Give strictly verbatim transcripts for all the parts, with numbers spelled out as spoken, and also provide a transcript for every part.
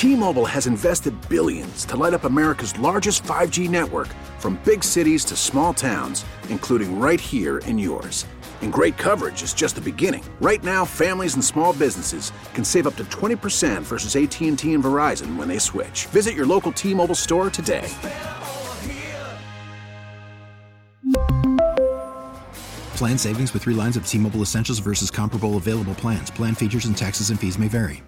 T-Mobile has invested billions to light up America's largest five G network, from big cities to small towns, including right here in yours. And great coverage is just the beginning. Right now, families and small businesses can save up to twenty percent versus A T and T and Verizon when they switch. Visit your local T-Mobile store today. Plan savings with three lines of T-Mobile Essentials versus comparable available plans. Plan features and taxes and fees may vary.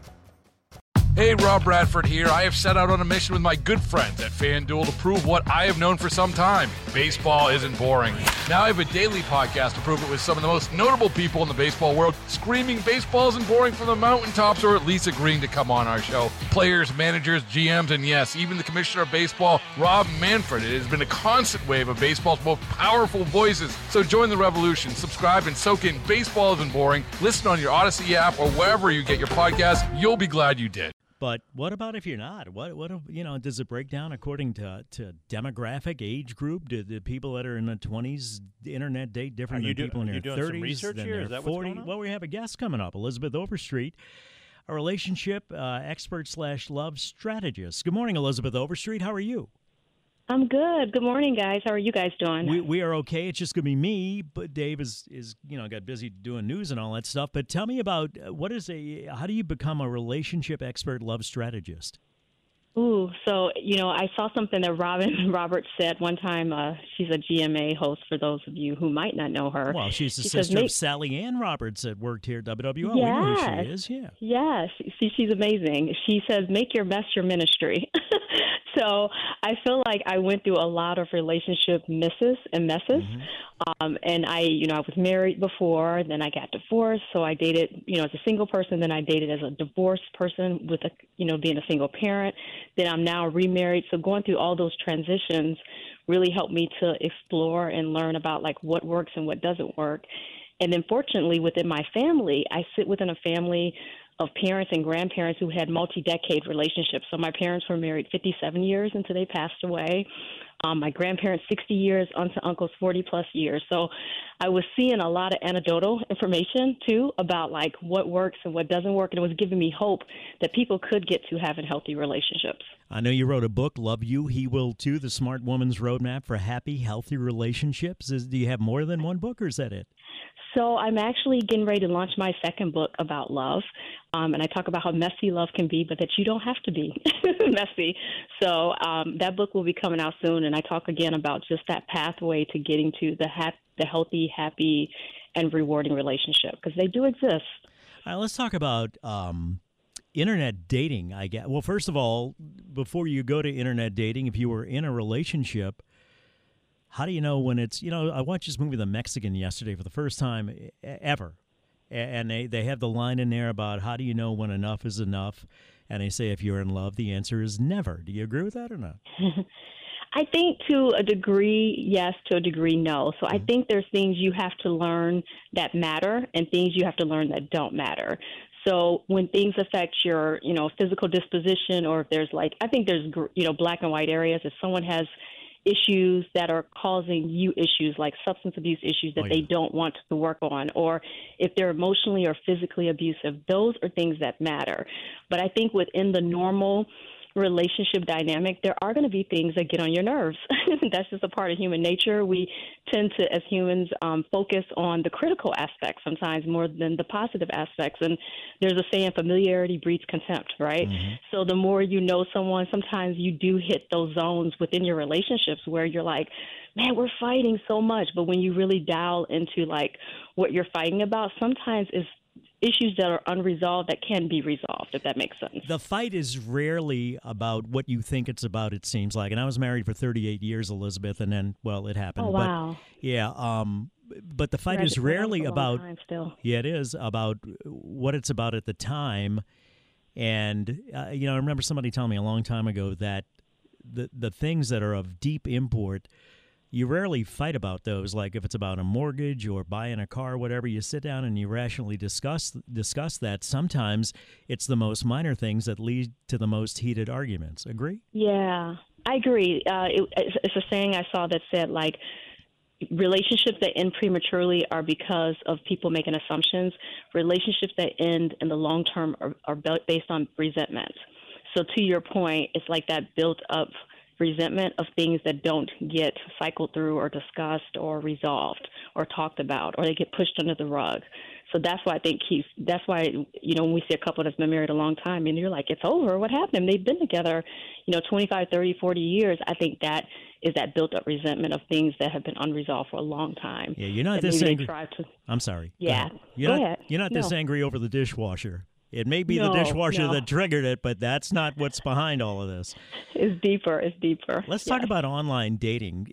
Hey, Rob Bradford here. I have set out on a mission with my good friends at FanDuel to prove what I have known for some time. Baseball isn't boring. Now I have a daily podcast to prove it with some of the most notable people in the baseball world, screaming baseball isn't boring from the mountaintops, or at least agreeing to come on our show. Players, managers, G Ms, and yes, even the commissioner of baseball, Rob Manfred. It has been a constant wave of baseball's most powerful voices. So join the revolution. Subscribe and soak in Baseball Isn't Boring. Listen on your Odyssey app or wherever you get your podcast. You'll be glad you did. But what about if you're not? What what you know? Does it break down according to, to demographic, age group? Do the people that are in the twenties internet date different than do, people in their doing thirties? Some research than here? their Is that forty? What's going on? Well, we have a guest coming up, Elizabeth Overstreet, a relationship uh, expert slash love strategist. Good morning, Elizabeth Overstreet. How are you? I'm good. Good morning, guys. How are you guys doing? We we are okay. It's just gonna be me, but Dave is is you know got busy doing news and all that stuff. But tell me about uh, what is a how do you become a relationship expert love strategist? Ooh, so, you know, I saw something that Robin Roberts said one time. Uh, she's a G M A host, for those of you who might not know her. Well, she's the she sister says, of Sally Ann Roberts that worked here at W W O. Yes. We know who she is, yeah. Yes. See, she's amazing. She says, make your mess your ministry. So I feel like I went through a lot of relationship misses and messes. Mm-hmm. Um, and I, you know, I was married before, then I got divorced. So I dated, you know, as a single person, then I dated as a divorced person with a, you know, being a single parent. Then I'm now remarried. So going through all those transitions really helped me to explore and learn about like what works and what doesn't work. And then fortunately within my family, I sit within a family of parents and grandparents who had multi-decade relationships. So my parents were married fifty-seven years until they passed away. Um, my grandparents, sixty years, aunts and uncles, forty plus years. So I was seeing a lot of anecdotal information, too, about like what works and what doesn't work. And it was giving me hope that people could get to having healthy relationships. I know you wrote a book, Love You, He Will Too, The Smart Woman's Roadmap for Happy, Healthy Relationships. Is, do you have more than one book, or is that it? So I'm actually getting ready to launch my second book about love. Um, and I talk about how messy love can be, but that you don't have to be messy. So um, that book will be coming out soon. And I talk again about just that pathway to getting to the, ha- the healthy, happy, and rewarding relationship, because they do exist. All right, let's talk about um, internet dating, I guess. Well, first of all, before you go to internet dating, if you were in a relationship, how do you know when it's, you know, I watched this movie, The Mexican, yesterday for the first time e- ever. And they, they have the line in there about how do you know when enough is enough? And they say if you're in love, the answer is never. Do you agree with that or not? I think to a degree, yes, to a degree, no. So Mm-hmm. I think there's things you have to learn that matter and things you have to learn that don't matter. So when things affect your, you know, physical disposition, or if there's like, I think there's, you know, black and white areas. If someone has issues that are causing you issues like substance abuse issues that oh, yeah. they don't want to work on, or if they're emotionally or physically abusive, those are things that matter. But I think within the normal relationship dynamic, there are going to be things that get on your nerves. That's just a part of human nature. We tend to, as humans, um, focus on the critical aspects sometimes more than the positive aspects. And there's a saying, familiarity breeds contempt, right? Mm-hmm. So the more you know someone, sometimes you do hit those zones within your relationships where you're like, man, we're fighting so much. But when you really dial into like what you're fighting about, sometimes it's issues that are unresolved that can be resolved, if that makes sense. The fight is rarely about what you think it's about, it seems like. And I was married for thirty-eight years, Elizabeth, and then, well, it happened. Oh, wow. But, yeah, um, but the fight Right, is rarely about, still. yeah, it is about what it's about at the time. And, uh, you know, I remember somebody telling me a long time ago that the the things that are of deep import, you rarely fight about those. Like if it's about a mortgage or buying a car or whatever, you sit down and you rationally discuss discuss that. Sometimes it's the most minor things that lead to the most heated arguments. Agree? Yeah, I agree. Uh, it, it's, it's a saying I saw that said, like, relationships that end prematurely are because of people making assumptions. Relationships that end in the long term are, are based on resentment. So to your point, it's like that built up resentment of things that don't get cycled through or discussed or resolved or talked about, or they get pushed under the rug. So that's why I think he's, that's why, you know, when we see a couple that's been married a long time and you're like, it's over, what happened? They've been together, you know, twenty-five, thirty, forty years. I think that is that built up resentment of things that have been unresolved for a long time. Yeah, you're not this angry. To, I'm sorry. Yeah. Go you're Go not, ahead. You're not no. this angry over the dishwasher. It may be no, the dishwasher no. that triggered it, but that's not what's behind all of this. It's deeper. It's deeper. Let's yes. talk about online dating.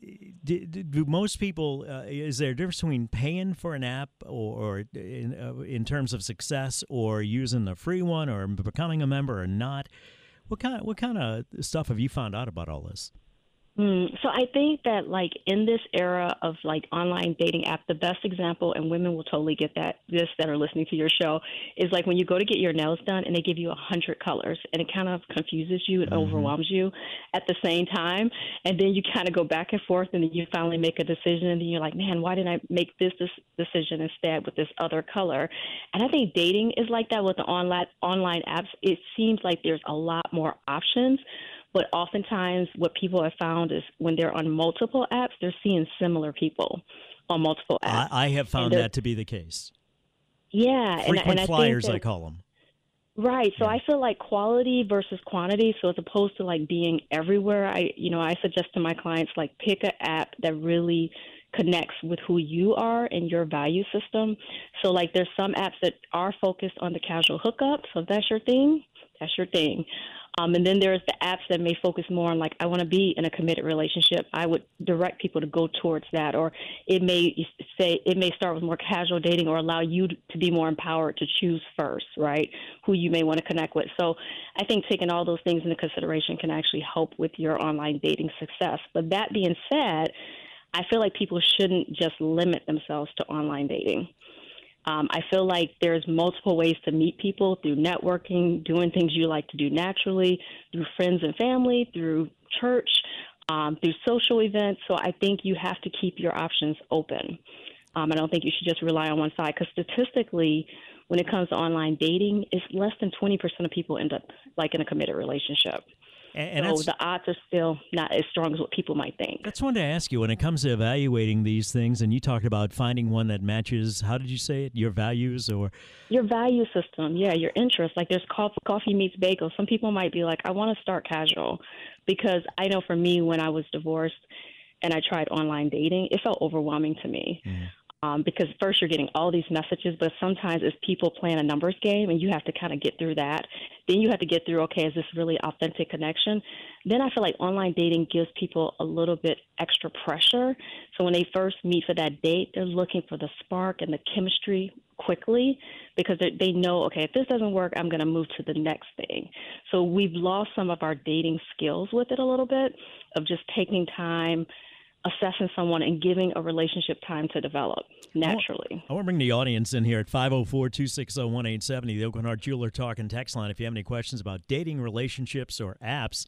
Do, do most people, uh, is there a difference between paying for an app or, or in, uh, in terms of success, or using the free one, or becoming a member or not? What kind, what kind of stuff have you found out about all this? Mm, so I think that, like, in this era of, like, online dating app, the best example, and women will totally get that, this that are listening to your show, is like when you go to get your nails done and they give you a hundred colors, and it kind of confuses you, it mm-hmm. overwhelms you at the same time, and then you kind of go back and forth, and then you finally make a decision, and then you're like, man, why didn't I make this, this decision instead with this other color? And I think dating is like that with the online online apps. It seems like there's a lot more options. But oftentimes what people have found is when they're on multiple apps, they're seeing similar people on multiple apps. I, I have found that to be the case. Yeah. Frequent and, and flyers, I, think that, I call them. Right. So yeah. I feel like quality versus quantity. So as opposed to like being everywhere, I, you know, I suggest to my clients, like, pick an app that really connects with who you are and your value system. So like there's some apps that are focused on the casual hookup. So if that's your thing, that's your thing. Um, and then there's the apps that may focus more on, like, I want to be in a committed relationship. I would direct people to go towards that. Or it may say it may start with more casual dating, or allow you to be more empowered to choose first, right, who you may want to connect with. So I think taking all those things into consideration can actually help with your online dating success. But that being said, I feel like people shouldn't just limit themselves to online dating. Um, I feel like there's multiple ways to meet people through networking, doing things you like to do naturally, through friends and family, through church, um, through social events. So I think you have to keep your options open. Um, I don't think you should just rely on one side, because statistically, when it comes to online dating, it's less than twenty percent of people end up like in a committed relationship. And, and so the odds are still not as strong as what people might think. That's one to ask you when it comes to evaluating these things. And you talked about finding one that matches, how did you say it, your values or? Your value system, yeah, your interests. Like there's coffee, coffee meets bagel. Some people might be like, I want to start casual. Because I know for me, when I was divorced and I tried online dating, it felt overwhelming to me. Mm. Um, because first you're getting all these messages, but sometimes it's people playing a numbers game, and you have to kind of get through that. Then you have to get through, okay, is this really authentic connection? Then I feel like online dating gives people a little bit extra pressure. So when they first meet for that date, they're looking for the spark and the chemistry quickly, because they, they know, okay, if this doesn't work, I'm going to move to the next thing. So we've lost some of our dating skills with it a little bit, of just taking time, assessing someone, and giving a relationship time to develop naturally. I want to bring the audience in here at five oh four, two six oh, one eight seven oh, the Aucoin Hart Jeweler Talk and Text line if you have any questions about dating, relationships, or apps.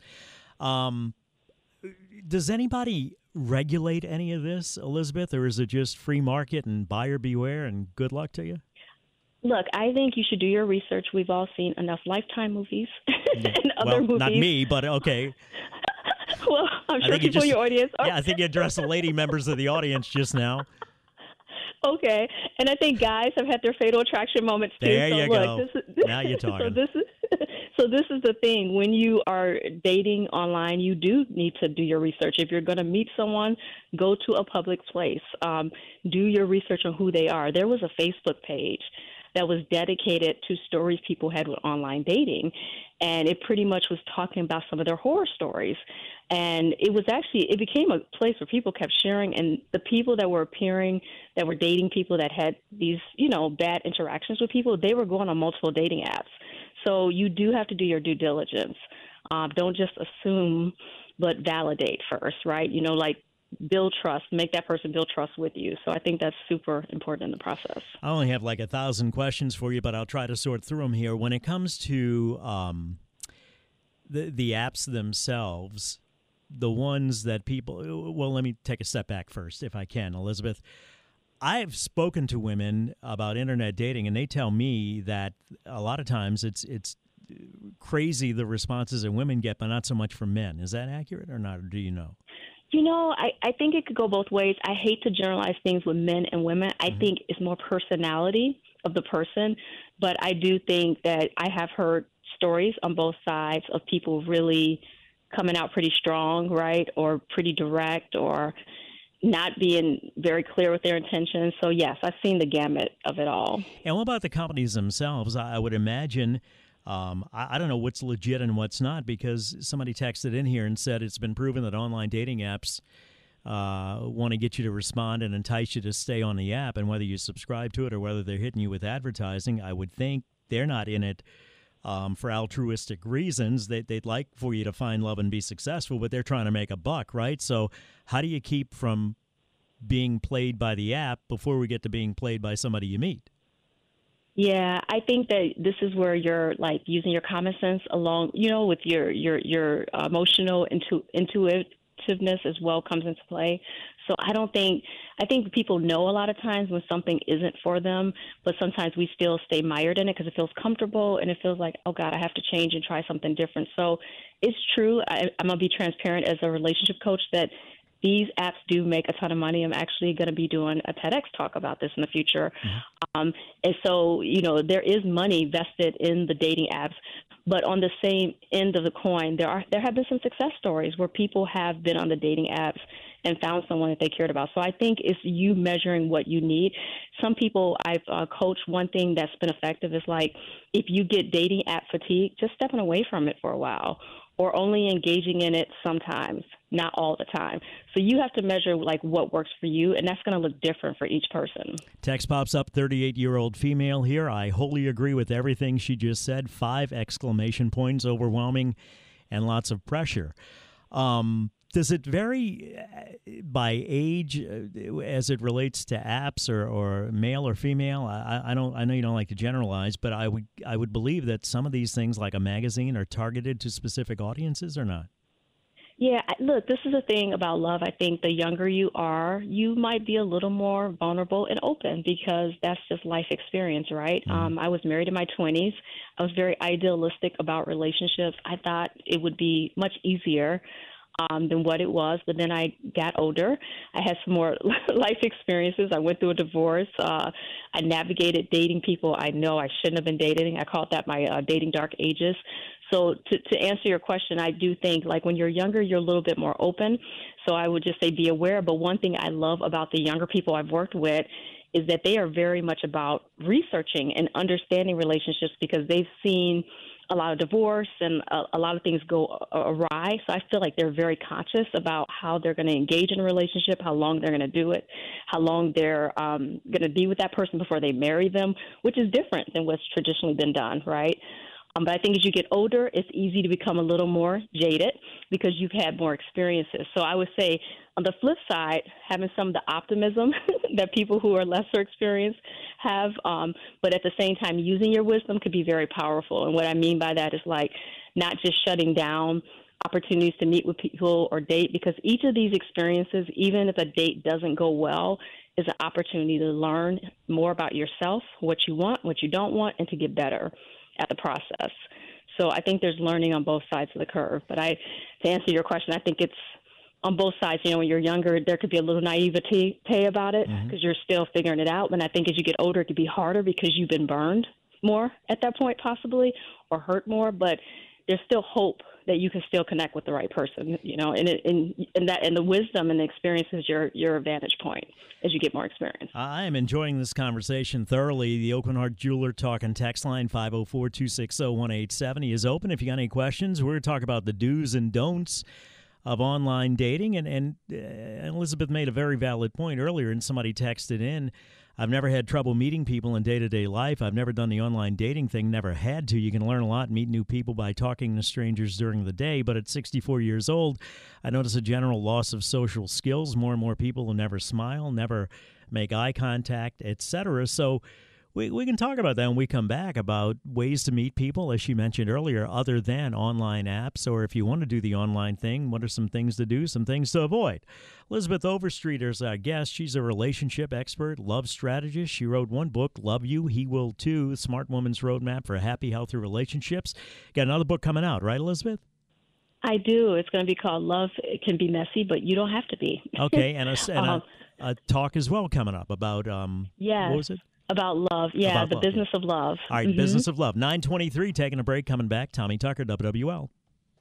Um, does anybody regulate any of this, Elizabeth, or is it just free market and buyer beware and good luck to you? Look, I think you should do your research. We've all seen enough Lifetime movies and other well, movies. Not me, but okay. Well, I'm sure you people just, in your audience are. Yeah, I think you addressed the lady members of the audience just now. Okay, and I think guys have had their fatal attraction moments too. There so you look, go. This is, this, now you're talking. So this is so this is the thing. When you are dating online, you do need to do your research. If you're going to meet someone, go to a public place. Um, do your research on who they are. There was a Facebook page that was dedicated to stories people had with online dating. And it pretty much was talking about some of their horror stories. And it was actually, it became a place where people kept sharing. And the people that were appearing, that were dating people that had these, you know, bad interactions with people, they were going on multiple dating apps. So you do have to do your due diligence. Um, don't just assume, but validate first, right? You know, like, build trust, make that person build trust with you. So I think that's super important in the process. I only have like a thousand questions for you, but I'll try to sort through them here. When it comes to um, the the apps themselves, the ones that people, well, let me take a step back first, if I can, Elizabeth. I've spoken to women about internet dating, and they tell me that a lot of times it's it's crazy the responses that women get, but not so much from men. Is that accurate or not, or do you know? You know, I, I think it could go both ways. I hate to generalize things with men and women. I Mm-hmm. think it's more personality of the person. But I do think that I have heard stories on both sides of people really coming out pretty strong, right, or pretty direct, or not being very clear with their intentions. So, yes, I've seen the gamut of it all. And what about the companies themselves? I I would imagine, um, I, I don't know what's legit and what's not, because somebody texted in here and said it's been proven that online dating apps uh, want to get you to respond and entice you to stay on the app. And whether you subscribe to it or whether they're hitting you with advertising, I would think they're not in it um, for altruistic reasons. They, they'd like for you to find love and be successful, but they're trying to make a buck, right? So how do you keep from being played by the app before we get to being played by somebody you meet? Yeah, I think that this is where you're like using your common sense along, you know, with your your your emotional intu- intuitiveness as well comes into play. So I don't think I think people know a lot of times when something isn't for them, but sometimes we still stay mired in it because it feels comfortable and it feels like, oh God, I have to change and try something different. So it's true. I, I'm gonna be transparent as a relationship coach that these apps do make a ton of money. I'm actually going to be doing a TEDx talk about this in the future. Mm-hmm. Um, and so, you know, there is money vested in the dating apps. But on the same end of the coin, there are there have been some success stories where people have been on the dating apps and found someone that they cared about. So I think it's you measuring what you need. Some people I've uh, coached, one thing that's been effective is like if you get dating app fatigue, just stepping away from it for a while, or only engaging in it sometimes, not all the time. So you have to measure like what works for you, and that's going to look different for each person. Text pops up, thirty-eight-year-old female here. I wholly agree with everything she just said. Five exclamation points, overwhelming, and lots of pressure. Um, does it vary by age uh, as it relates to apps or, or male or female? I, I don't. I know you don't like to generalize, but I would I would believe that some of these things, like a magazine, are targeted to specific audiences or not. Yeah, look, this is the thing about love. I think the younger you are, you might be a little more vulnerable and open because that's just life experience, right? Mm-hmm. Um, I was married in my twenties. I was very idealistic about relationships. I thought it would be much easier um, than what it was. But then I got older. I had some more life experiences. I went through a divorce. Uh, I navigated dating people I know I shouldn't have been dating. I called that my uh, dating dark ages. So to, to answer your question, I do think like when you're younger, you're a little bit more open. So I would just say be aware. But one thing I love about the younger people I've worked with is that they are very much about researching and understanding relationships because they've seen a lot of divorce and a, a lot of things go awry. So I feel like they're very conscious about how they're going to engage in a relationship, how long they're going to do it, how long they're um, going to be with that person before they marry them, which is different than what's traditionally been done, right? Um, but I think as you get older, it's easy to become a little more jaded because you've had more experiences. So I would say on the flip side, having some of the optimism that people who are lesser experienced have, um, but at the same time, using your wisdom could be very powerful. And what I mean by that is like not just shutting down opportunities to meet with people or date, because each of these experiences, even if a date doesn't go well, is an opportunity to learn more about yourself, what you want, what you don't want, and to get better at the process. So I think there's learning on both sides of the curve. But I, to answer your question, I think it's on both sides. You know, when you're younger, there could be a little naivete about it because mm-hmm. you're still figuring it out. And I think as you get older, it could be harder because you've been burned more at that point possibly or hurt more. But there's still hope that you can still connect with the right person, you know, and it, and, and that and the wisdom and the experience is your, your vantage point as you get more experience. I am enjoying this conversation thoroughly. The Aucoin Hart Jeweler Talking text line five oh four, two six oh, one eight seven zero is open. If you got any questions, we're going to talk about the do's and don'ts of online dating. And, and uh, Elizabeth made a very valid point earlier, and somebody texted in, I've never had trouble meeting people in day-to-day life. I've never done the online dating thing, never had to. You can learn a lot and meet new people by talking to strangers during the day. But at sixty-four years old, I notice a general loss of social skills. More and more people who never smile, never make eye contact, et cetera. So We we can talk about that when we come back, about ways to meet people, as she mentioned earlier, other than online apps. Or if you want to do the online thing, what are some things to do, some things to avoid? Elizabeth Overstreet is our guest. She's a relationship expert, love strategist. She wrote one book, Love You, He Will Too, Smart Woman's Roadmap for Happy, Healthy Relationships. Got another book coming out, right, Elizabeth? I do. It's going to be called Love It Can Be Messy, but You Don't Have to Be. Okay, and, a, and um, a, a talk as well coming up about, um, yes, what was it? About love. Yeah, about the love, business yeah. of love. All right, mm-hmm. Business of Love. nine twenty-three, taking a break, coming back. Tommy Tucker, W W L.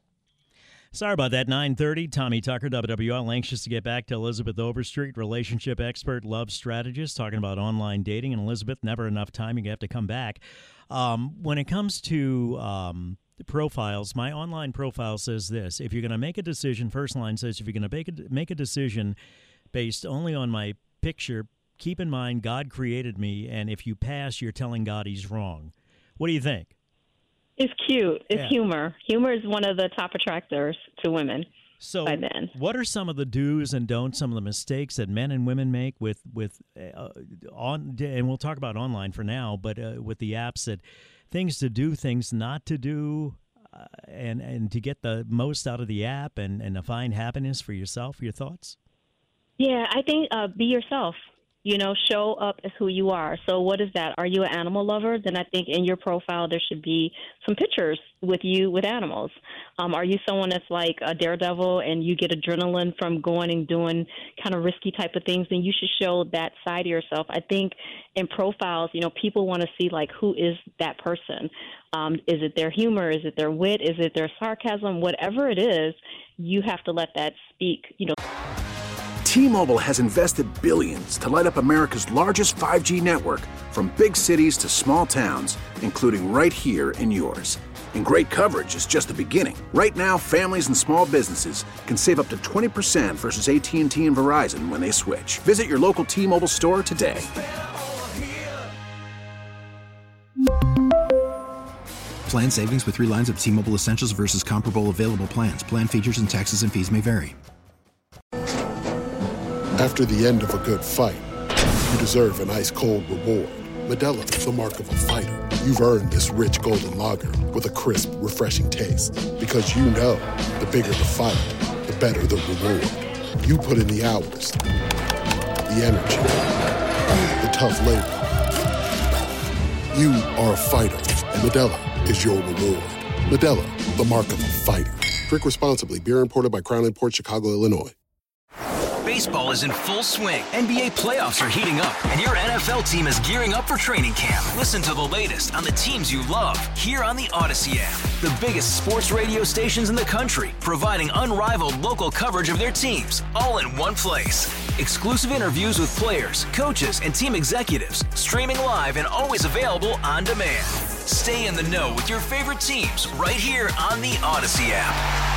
Sorry about that, nine thirty. Tommy Tucker, W W L. Anxious to get back to Elizabeth Overstreet, relationship expert, love strategist, talking about online dating. And Elizabeth, never enough time. You have to come back. Um, when it comes to um, profiles, my online profile says this. If you're going to make a decision, first line says, if you're going to make a, make a decision based only on my picture, keep in mind God created me, and if you pass, you're telling God he's wrong. What do you think? It's cute. It's yeah. humor. Humor is one of the top attractors to women. So, by men. What are some of the do's and don'ts, some of the mistakes that men and women make with with uh, on? And we'll talk about online for now, but uh, with the apps, that things to do, things not to do, uh, and and to get the most out of the app, and and to find happiness for yourself. Your thoughts? Yeah, I think uh, be yourself. You know, show up as who you are. So what is that? Are you an animal lover? Then I think in your profile there should be some pictures with you with animals. Um, are you someone that's like a daredevil and you get adrenaline from going and doing kind of risky type of things? Then you should show that side of yourself. I think in profiles, you know, people want to see like who is that person. Um, is it their humor? Is it their wit? Is it their sarcasm? Whatever it is, you have to let that speak, you know. T-Mobile has invested billions to light up America's largest five G network, from big cities to small towns, including right here in yours. And great coverage is just the beginning. Right now, families and small businesses can save up to twenty percent versus A T and T and Verizon when they switch. Visit your local T-Mobile store today. Plan savings with three lines of T-Mobile Essentials versus comparable available plans. Plan features and taxes and fees may vary. After the end of a good fight, you deserve an ice-cold reward. Modelo is the mark of a fighter. You've earned this rich golden lager with a crisp, refreshing taste. Because you know, the bigger the fight, the better the reward. You put in the hours, the energy, the tough labor. You are a fighter, and Modelo is your reward. Modelo, the mark of a fighter. Drink responsibly. Beer imported by Crown Imports, Chicago, Illinois. Baseball is in full swing. N B A playoffs are heating up, and your N F L team is gearing up for training camp. Listen to the latest on the teams you love here on the Odyssey app. The biggest sports radio stations in the country, providing unrivaled local coverage of their teams, all in one place. Exclusive interviews with players, coaches, and team executives, streaming live and always available on demand. Stay in the know with your favorite teams right here on the Odyssey app.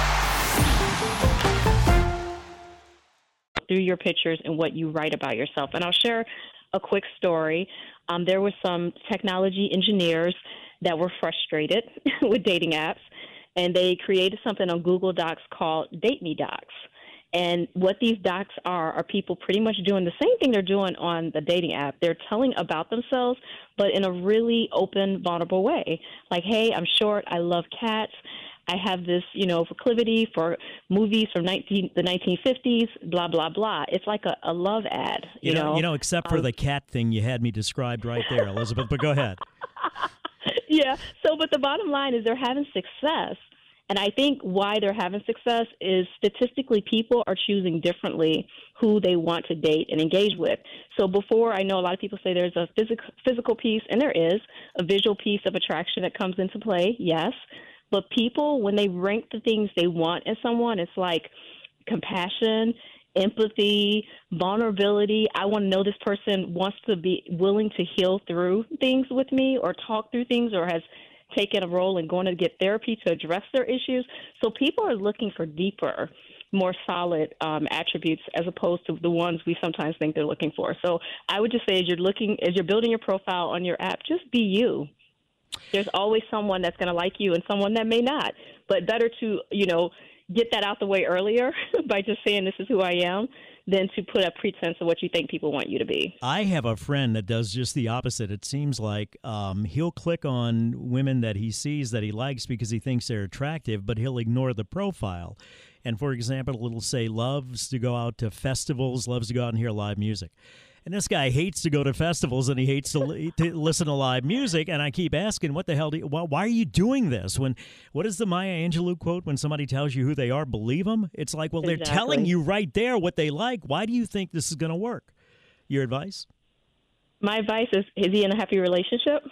Through your pictures and what you write about yourself. And I'll share a quick story. Um, there were some technology engineers that were frustrated with dating apps, and they created something on Google Docs called Date Me Docs. And what these docs are are people pretty much doing the same thing they're doing on the dating app. They're telling about themselves, but in a really open, vulnerable way. Like, hey, I'm short, I love cats, I have this, you know, proclivity for movies from nineteen, the nineteen fifties, blah, blah, blah. It's like a, a love ad, you, you know, know. You know, except for um, the cat thing you had me described right there, Elizabeth, but go ahead. Yeah, so, but the bottom line is they're having success. And I think why they're having success is statistically people are choosing differently who they want to date and engage with. So before, I know a lot of people say there's a physical physical piece, and there is a visual piece of attraction that comes into play, yes. But people, when they rank the things they want in someone, it's like compassion, empathy, vulnerability. I want to know this person wants to be willing to heal through things with me or talk through things or has taken a role in going to get therapy to address their issues. So people are looking for deeper, more solid um, attributes as opposed to the ones we sometimes think they're looking for. So I would just say as you're looking, as you're building your profile on your app, just be you. There's always someone that's going to like you and someone that may not. But better to, you know, get that out the way earlier by just saying this is who I am than to put a pretense of what you think people want you to be. I have a friend that does just the opposite. It seems like um, he'll click on women that he sees that he likes because he thinks they're attractive, but he'll ignore the profile. And for example, it'll say loves to go out to festivals, loves to go out and hear live music. And this guy hates to go to festivals and he hates to, li- to listen to live music. And I keep asking, what the hell do you, why, why are you doing this? When what is the Maya Angelou quote? When somebody tells you who they are, believe them. It's like, well, they're Exactly. telling you right there what they like. Why do you think this is going to work? Your advice? My advice is: is he in a happy relationship?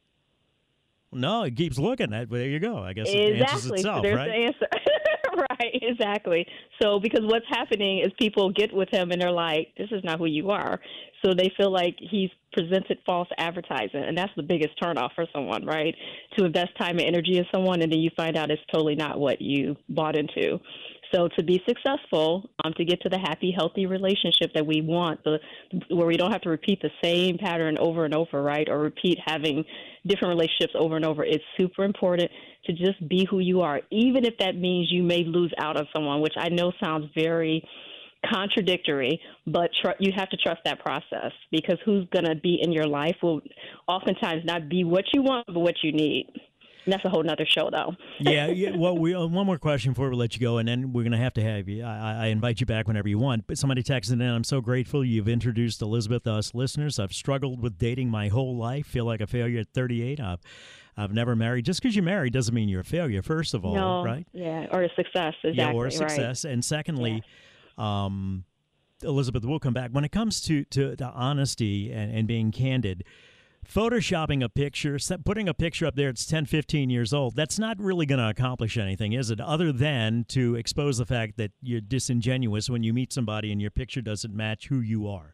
No, it keeps looking. There you go. I guess it Exactly. answers itself, so there's right? the answer. Right, exactly. So because what's happening is people get with him and they're like, this is not who you are. So they feel like he's presented false advertising. And that's the biggest turnoff for someone, right? To invest time and energy in someone and then you find out it's totally not what you bought into. So to be successful, um, to get to the happy, healthy relationship that we want, the where we don't have to repeat the same pattern over and over, right, or repeat having different relationships over and over, it's super important to just be who you are, even if that means you may lose out on someone, which I know sounds very contradictory, but tr- you have to trust that process because who's going to be in your life will oftentimes not be what you want, but what you need. And that's a whole nother show, though. yeah, yeah. Well, we, uh, one more question before we let you go, and then we're going to have to have you. I, I invite you back whenever you want. But somebody texted in, I'm so grateful you've introduced Elizabeth to us listeners. I've struggled with dating my whole life, feel like a failure at thirty-eight. I've, I've never married. Just because you're married doesn't mean you're a failure, first of all, no, right? Yeah, or a success, exactly. Yeah, or a success. Right. And secondly, yeah. um, Elizabeth, we'll come back. When it comes to, to, to honesty and, and being candid, photoshopping a picture, putting a picture up there, it's ten, fifteen years old, that's not really going to accomplish anything, is it? Other than to expose the fact that you're disingenuous when you meet somebody and your picture doesn't match who you are.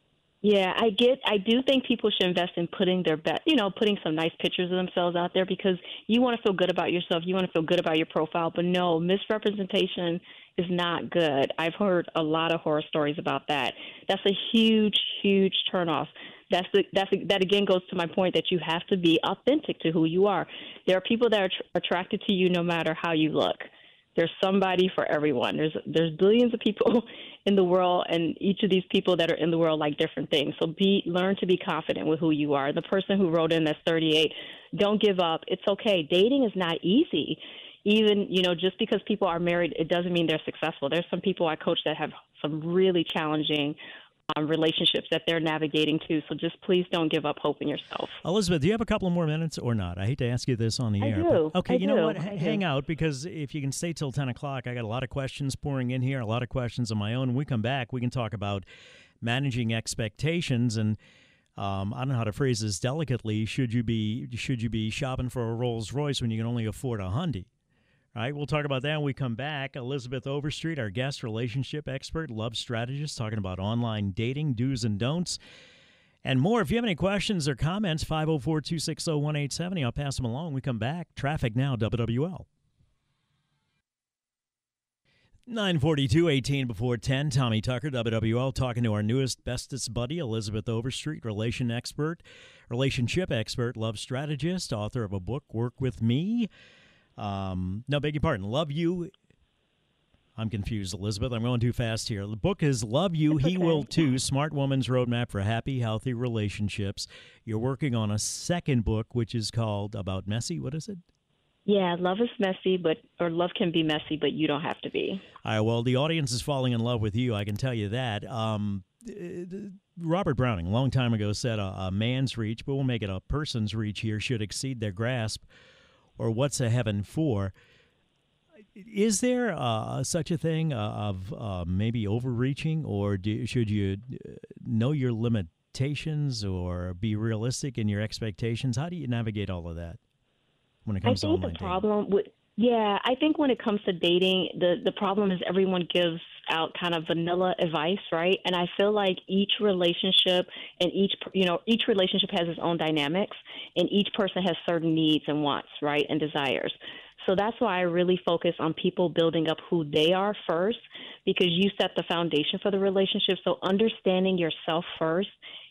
Yeah, I get, I do think people should invest in putting their best, you know, putting some nice pictures of themselves out there because you want to feel good about yourself. You want to feel good about your profile. But no, misrepresentation is not good. I've heard a lot of horror stories about that. That's a huge, huge turnoff. That's the, that's the, that again goes to my point that you have to be authentic to who you are. There are people that are tr- attracted to you no matter how you look. There's somebody for everyone. There's there's billions of people in the world, and each of these people that are in the world like different things. So be learn to be confident with who you are. The person who wrote in that's thirty-eight, don't give up. It's okay. Dating is not easy. Even, you know, just because people are married, it doesn't mean they're successful. There's some people I coach that have some really challenging Um, relationships that they're navigating too. So just please don't give up hope in yourself. Elizabeth, do you have a couple more minutes or not? I hate to ask you this on the I air. do. But, okay, I you do. know what? I H- do. hang out because if you can stay till ten o'clock, I got a lot of questions pouring in here, a lot of questions of my own. When we come back, we can talk about managing expectations and um, I don't know how to phrase this delicately. Should you be should you be shopping for a Rolls Royce when you can only afford a Hyundai? All right, we'll talk about that when we come back. Elizabeth Overstreet, our guest relationship expert, love strategist, talking about online dating, do's and don'ts, and more. If you have any questions or comments, five oh four, two six oh, one eight seven oh, I'll pass them along when we come back. Traffic now, W W L. nine forty-two, eighteen before ten. Tommy Tucker, W W L, talking to our newest, bestest buddy, Elizabeth Overstreet, relation expert, relationship expert, love strategist, author of a book, Work With Me. Um, no, beg your pardon. Love You. I'm confused, Elizabeth. I'm going too fast here. The book is Love You, It's He okay. Will Too, Smart Woman's Roadmap for Happy, Healthy Relationships. You're working on a second book, which is called About Messy. What is it? Yeah, love is messy, but or love can be messy, but you don't have to be. All right, well, the audience is falling in love with you. I can tell you that. Um, Robert Browning, a long time ago, said a, a man's reach, but we'll make it a person's reach here, should exceed their grasp, or what's a heaven for. Is there uh, such a thing uh, of uh, maybe overreaching, or do, should you know your limitations or be realistic in your expectations? How do you navigate all of that when it comes I to think online the dating? problem with yeah, I think when it comes to dating, the the problem is everyone gives out kind of vanilla advice, right? And I feel like each relationship and each you know each relationship has its own dynamics, and each person has certain needs and wants, right, and desires. So that's why I really focus on people building up who they are first, because you set the foundation for the relationship. So understanding yourself first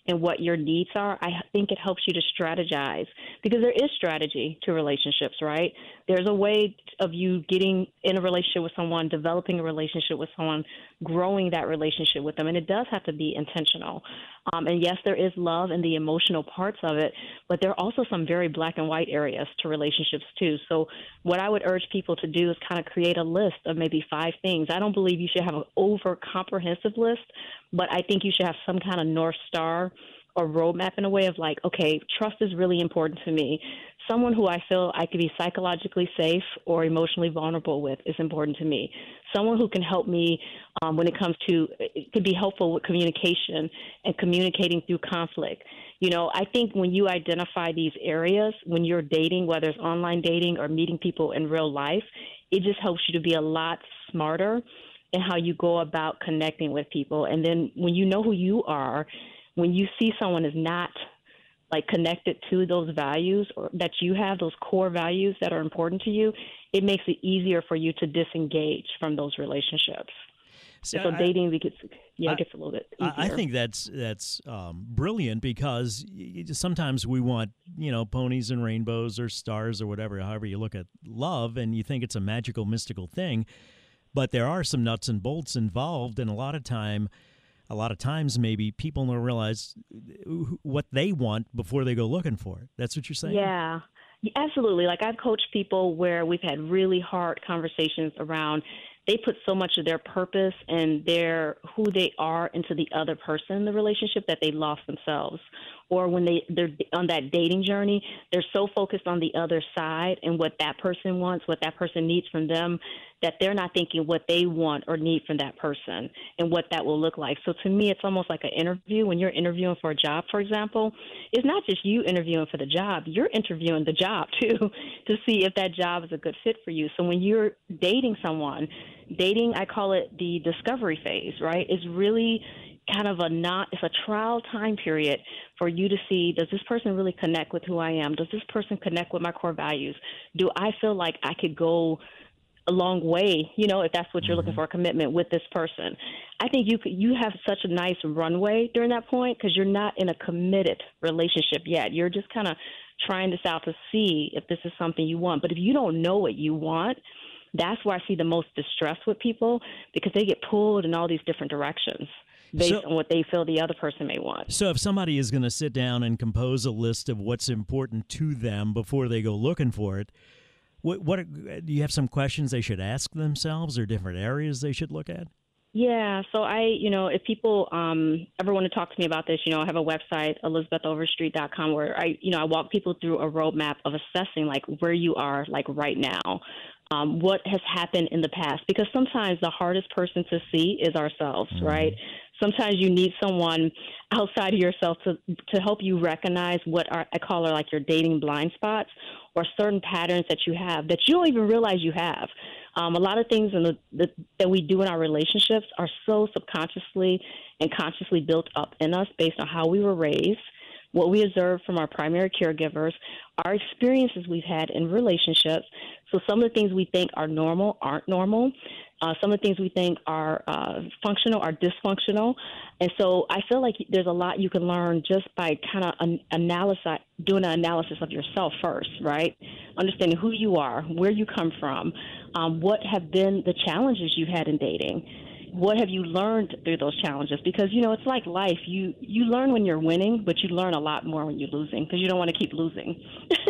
and what your needs are, I think it helps you to strategize, because there is strategy to relationships, right? There's a way of you getting in a relationship with someone, developing a relationship with someone, growing that relationship with them, and it does have to be intentional. Um, and yes, there is love and the emotional parts of it, but there are also some very black and white areas to relationships too. So what I would urge people to do is kind of create a list of maybe five things. I don't believe you should have an over comprehensive list, but I think you should have some kind of North Star or roadmap in a way of like, okay, trust is really important to me. Someone who I feel I could be psychologically safe or emotionally vulnerable with is important to me. Someone who can help me um, when it comes to, it could be helpful with communication and communicating through conflict. You know, I think when you identify these areas, when you're dating, whether it's online dating or meeting people in real life, it just helps you to be a lot smarter in how you go about connecting with people. And then when you know who you are, when you see someone is not like connected to those values or that you have, those core values that are important to you, it makes it easier for you to disengage from those relationships. So, so dating gets, yeah, I, it gets a little bit easier. I think that's that's um, brilliant, because sometimes we want, you know, ponies and rainbows or stars or whatever, however you look at love, and you think it's a magical, mystical thing. But there are some nuts and bolts involved, and a lot of time, a lot of times maybe people don't realize what they want before they go looking for it. That's what you're saying? Yeah, absolutely. Like I've coached people where we've had really hard conversations around they put so much of their purpose and their who they are into the other person in the relationship that they lost themselves. Or when they, they're on that dating journey, they're so focused on the other side and what that person wants, what that person needs from them, that they're not thinking what they want or need from that person and what that will look like. So to me, it's almost like an interview. When you're interviewing for a job, for example, it's not just you interviewing for the job. You're interviewing the job, too, to see if that job is a good fit for you. So when you're dating someone, dating, I call it the discovery phase, right? It's really kind of a not, it's a trial time period for you to see, does this person really connect with who I am? Does this person connect with my core values? Do I feel like I could go a long way, you know, if that's what you're looking for, a commitment with this person? I think you could, you have such a nice runway during that point because you're not in a committed relationship yet. You're just kind of trying this out to see if this is something you want. But if you don't know what you want, that's where I see the most distress with people, because they get pulled in all these different directions based so, on what they feel the other person may want. So if somebody is going to sit down and compose a list of what's important to them before they go looking for it, what, what do you have some questions they should ask themselves or different areas they should look at? Yeah, so I, you know, if people um, ever want to talk to me about this, you know, I have a website, elizabeth overstreet dot com, where I, you know, I walk people through a roadmap of assessing like where you are like right now. Um, what has happened in the past, because sometimes the hardest person to see is ourselves, mm-hmm. right? Sometimes you need someone outside of yourself to to help you recognize what are, I call are like your dating blind spots, or certain patterns that you have that you don't even realize you have. Um, a lot of things in the, the, that we do in our relationships are so subconsciously and consciously built up in us based on how we were raised, what we observed from our primary caregivers, our experiences we've had in relationships. So some of the things we think are normal aren't normal. Uh, some of the things we think are uh, functional are dysfunctional. And so I feel like there's a lot you can learn just by kind of an analysis, doing an analysis of yourself first, right? Understanding who you are, where you come from, um, what have been the challenges you've had in dating. What have you learned through those challenges? Because, you know, it's like life. You you learn when you're winning, but you learn a lot more when you're losing because you don't want to keep losing.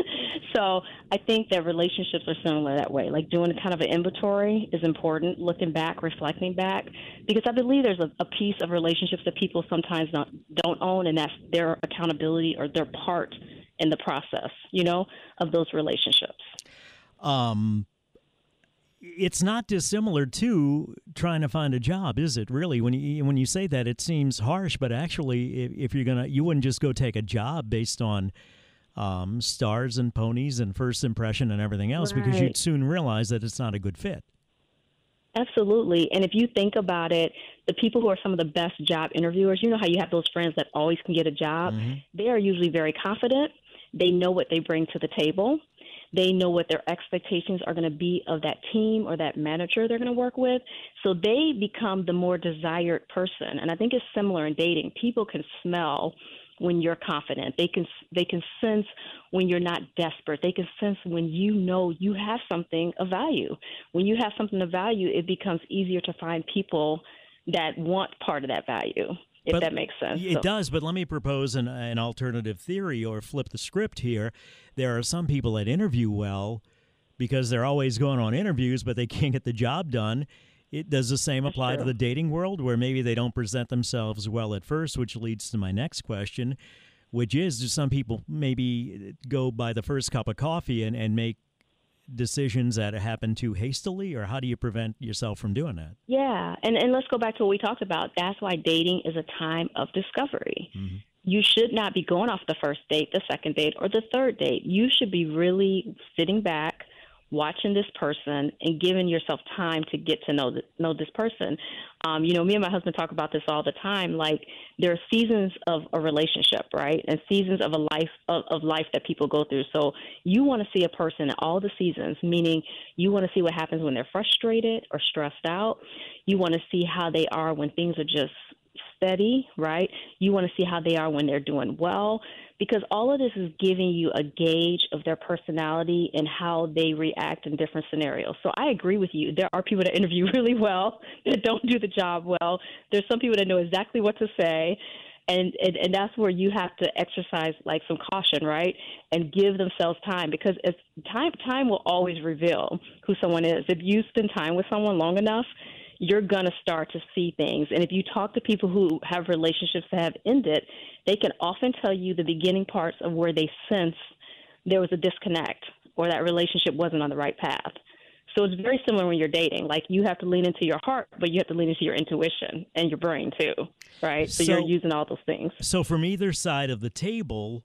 So I think that relationships are similar that way. Like doing kind of an inventory is important, looking back, reflecting back, because I believe there's a, a piece of relationships that people sometimes don't, don't own, and that's their accountability or their part in the process, you know, of those relationships. Um. It's not dissimilar to trying to find a job, is it? Really, when you when you say that, it seems harsh, but actually, if, if you're gonna, you wouldn't just go take a job based on um, stars and ponies and first impression and everything else, right, because you'd soon realize that it's not a good fit. Absolutely, and if you think about it, the people who are some of the best job interviewers, you know how you have those friends that always can get a job. Mm-hmm. They are usually very confident. They know what they bring to the table. They know what their expectations are going to be of that team or that manager they're going to work with. So they become the more desired person. And I think it's similar in dating. People can smell when you're confident. They can they can sense when you're not desperate. They can sense when you know you have something of value. When you have something of value, it becomes easier to find people that want part of that value, if but that makes sense. It so. does, but let me propose an, an alternative theory or flip the script here. There are some people that interview well because they're always going on interviews, but they can't get the job done. It does the same That's apply true. to the dating world, where maybe they don't present themselves well at first, which leads to my next question, which is, do some people maybe go by the first cup of coffee and, and make decisions that happen too hastily, or how do you prevent yourself from doing that? Yeah, and, and let's go back to what we talked about. That's why dating is a time of discovery. Mm-hmm. You should not be going off the first date, the second date, or the third date. You should be really sitting back, watching this person and giving yourself time to get to know th- know this person. Um, you know, me and my husband talk about this all the time. Like, there are seasons of a relationship, right, and seasons of a life of, of life that people go through. So you want to see a person in all the seasons, meaning you want to see what happens when they're frustrated or stressed out. You want to see how they are when things are just steady, right? You want to see how they are when they're doing well, because all of this is giving you a gauge of their personality and how they react in different scenarios. So I agree with you. There are people that interview really well that don't do the job well. There's some people that know exactly what to say. And, and and that's where you have to exercise like some caution, right, and give themselves time, because it's time time will always reveal who someone is. If you spend time with someone long enough, you're going to start to see things. And if you talk to people who have relationships that have ended, they can often tell you the beginning parts of where they sense there was a disconnect or that relationship wasn't on the right path. So it's very similar when you're dating. Like, you have to lean into your heart, but you have to lean into your intuition and your brain too, right? So, so you're using all those things. So from either side of the table,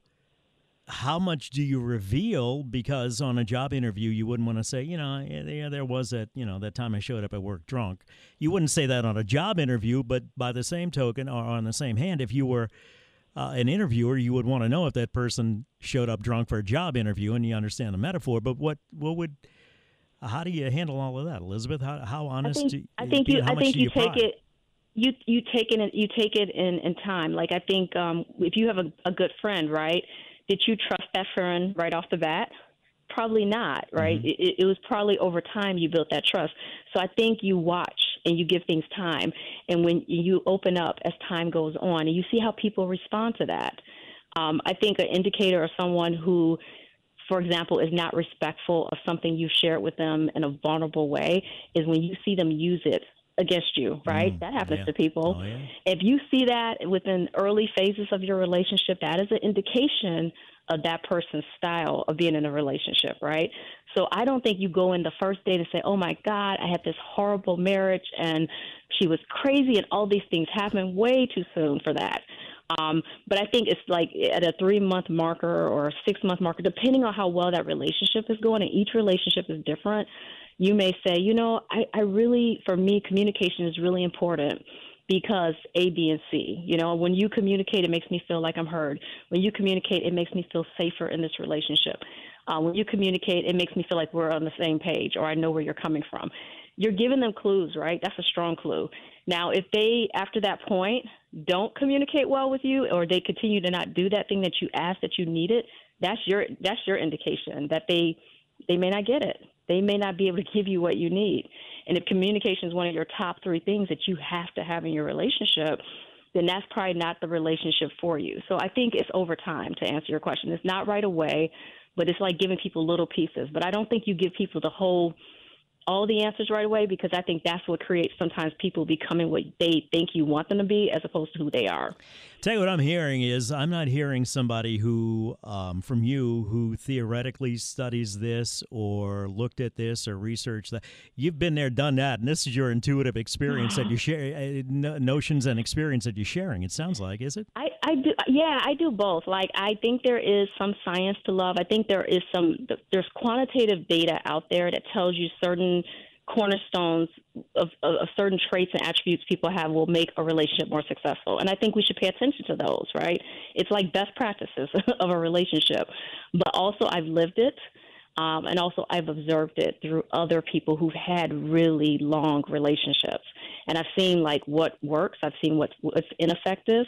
how much do you reveal? Because on a job interview, you wouldn't want to say, you know, yeah, there was that, you know, that time I showed up at work drunk. You wouldn't say that on a job interview, but by the same token, or on the same hand, if you were uh, an interviewer, you would want to know if that person showed up drunk for a job interview, and you understand the metaphor. But what, what would, how do you handle all of that, Elizabeth? How, how honest? I think, do, I think you, I think you, you take pry? it. You you take it you take it in, in time. Like, I think um, if you have a, a good friend, right? Did you trust that friend right off the bat? Probably not, right? Mm-hmm. It, it was probably over time you built that trust. So I think you watch and you give things time. And when you open up as time goes on and you see how people respond to that, um, I think an indicator of someone who, for example, is not respectful of something you shared with them in a vulnerable way is when you see them use it against you, right? Mm, that happens yeah. to people. Oh, yeah. If you see that within early phases of your relationship, that is an indication of that person's style of being in a relationship, right? So I don't think you go in the first date and say, oh my God, I had this horrible marriage and she was crazy and all these things happened. Way too soon for that. Um, but I think it's like at a three-month marker or a six-month marker, depending on how well that relationship is going, and each relationship is different, you may say, you know, I, I really, for me, communication is really important because A, B, and C. You know, when you communicate, it makes me feel like I'm heard. When you communicate, it makes me feel safer in this relationship. Uh, when you communicate, it makes me feel like we're on the same page, or I know where you're coming from. You're giving them clues, right? That's a strong clue. Now, if they, after that point, don't communicate well with you, or they continue to not do that thing that you asked that you needed, that's your that's your indication that they they may not get it. They may not be able to give you what you need. And if communication is one of your top three things that you have to have in your relationship, then that's probably not the relationship for you. So I think it's over time, to answer your question. It's not right away, but it's like giving people little pieces. But I don't think you give people the whole all the answers right away, because I think that's what creates sometimes people becoming what they think you want them to be as opposed to who they are. Tell you what I'm hearing is I'm not hearing somebody who, um, from you, who theoretically studies this or looked at this or researched that. You've been there, done that, and this is your intuitive experience that you share, uh, notions and experience that you're sharing. It sounds like, is it? I, I do, yeah, I do both. Like, I think there is some science to love. I think there is some, there's quantitative data out there that tells you certain cornerstones of, of, of certain traits and attributes people have will make a relationship more successful. And I think we should pay attention to those, right? It's like best practices of a relationship. But also I've lived it, um, and also I've observed it through other people who've had really long relationships. And I've seen, like, what works. I've seen what, what's ineffective.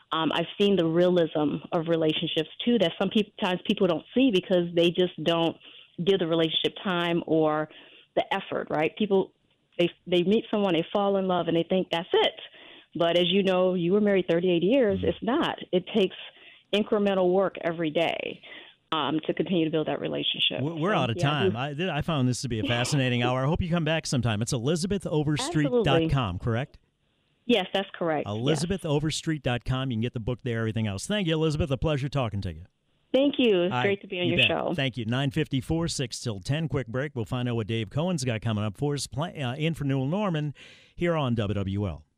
Um, I've seen the realism of relationships, too, that some people, times people don't see because they just don't give the relationship time or the effort, right? People, they they meet someone, they fall in love, and they think that's it. But as you know, you were married thirty-eight years. It's not. It takes incremental work every day um, to continue to build that relationship. We're so, out of yeah, time. I, I found this to be a fascinating hour. I hope you come back sometime. It's elizabeth overstreet dot com, correct? Yes, that's correct. elizabeth overstreet dot com. You can get the book there, everything else. Thank you, Elizabeth. A pleasure talking to you. Thank you. It's All great right, to be on you your bet. show. Thank you. nine fifty-four, six till ten. Quick break. We'll find out what Dave Cohen's got coming up for us. Play, uh, in for Newell Norman here on W W L.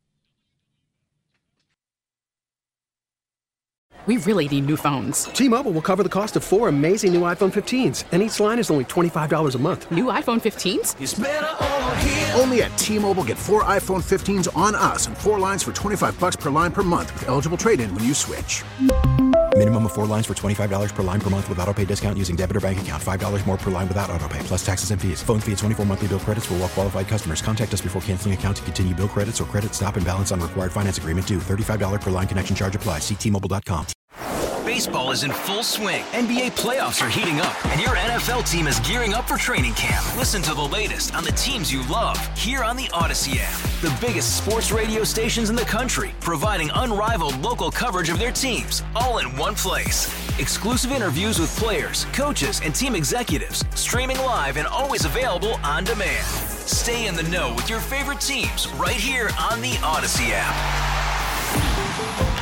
We really need new phones. T-Mobile will cover the cost of four amazing new iPhone fifteens, and each line is only twenty-five dollars a month. New iPhone fifteens? It's better over here. Only at T-Mobile, get four iPhone fifteens on us and four lines for twenty-five bucks per line per month with eligible trade-in when you switch. Minimum of four lines for twenty-five dollars per line per month with auto-pay discount using debit or bank account. five dollars more per line without auto-pay, plus taxes and fees. Phone fee at twenty-four monthly bill credits for well-qualified customers. Contact us before canceling account to continue bill credits or credit stop and balance on required finance agreement due. thirty-five dollars per line connection charge applies. See T Mobile dot com. Baseball is in full swing. N B A playoffs are heating up, and your N F L team is gearing up for training camp. Listen to the latest on the teams you love here on the Odyssey app. The biggest sports radio stations in the country, providing unrivaled local coverage of their teams, all in one place. Exclusive interviews with players, coaches, and team executives, streaming live and always available on demand. Stay in the know with your favorite teams right here on the Odyssey app.